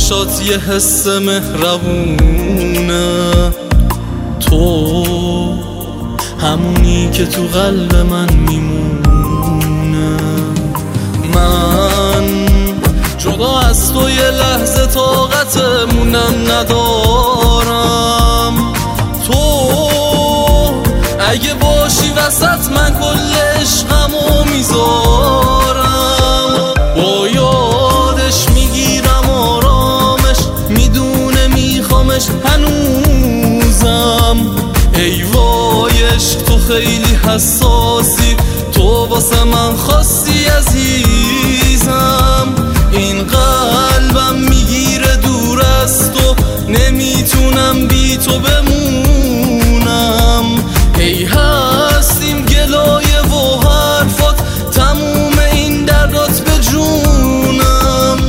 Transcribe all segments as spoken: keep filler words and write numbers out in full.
چشات یه حس مهربونه، تو همونی که تو قلب من میمونه. من جدا از تو یه لحظه طاقتمونم ندارم، تو اگه باشی وسط من کل عشقمو میذارم. با یادش میگیرم آرامش، میدونه میخوامش هنوزم. ای وای عشق تو خیلی حساسی، تو واسه من خاصی عزیزم. این قلبم میگیره دور از تو، نمیتونم بی تو بمونم. ای هستیم گلایه و حرفات، تموم این دردات به جونم.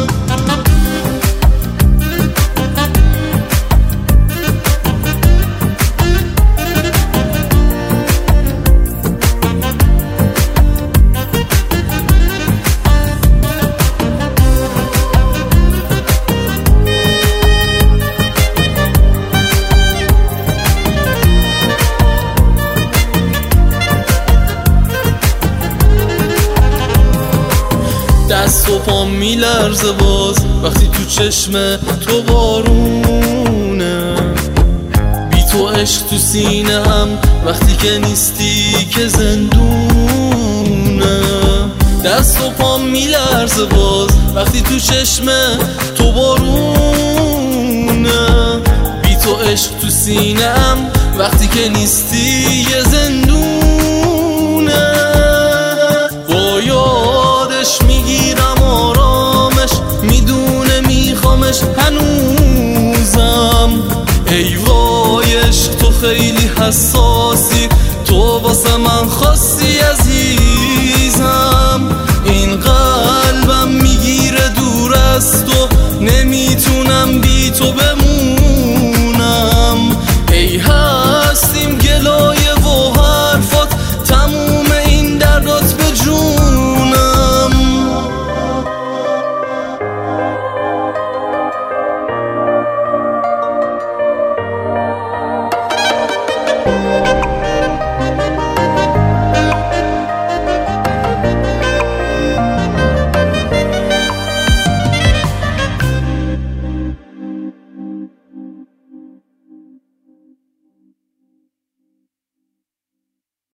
دست و پام میلرزه باز وقتی تو چشم تو بارونه، بی تو عشق تو سینه هم وقتی که نیستی که زندونه. دست و پام میلرزه باز وقتی تو چشم تو بارونه، بی تو عشق تو سینه هم وقتی که نیستی یه زندونه. با یادش میگیرم آرامش، میدونه میخوامش هنوزم. ای وای عشق تو خیلی حساس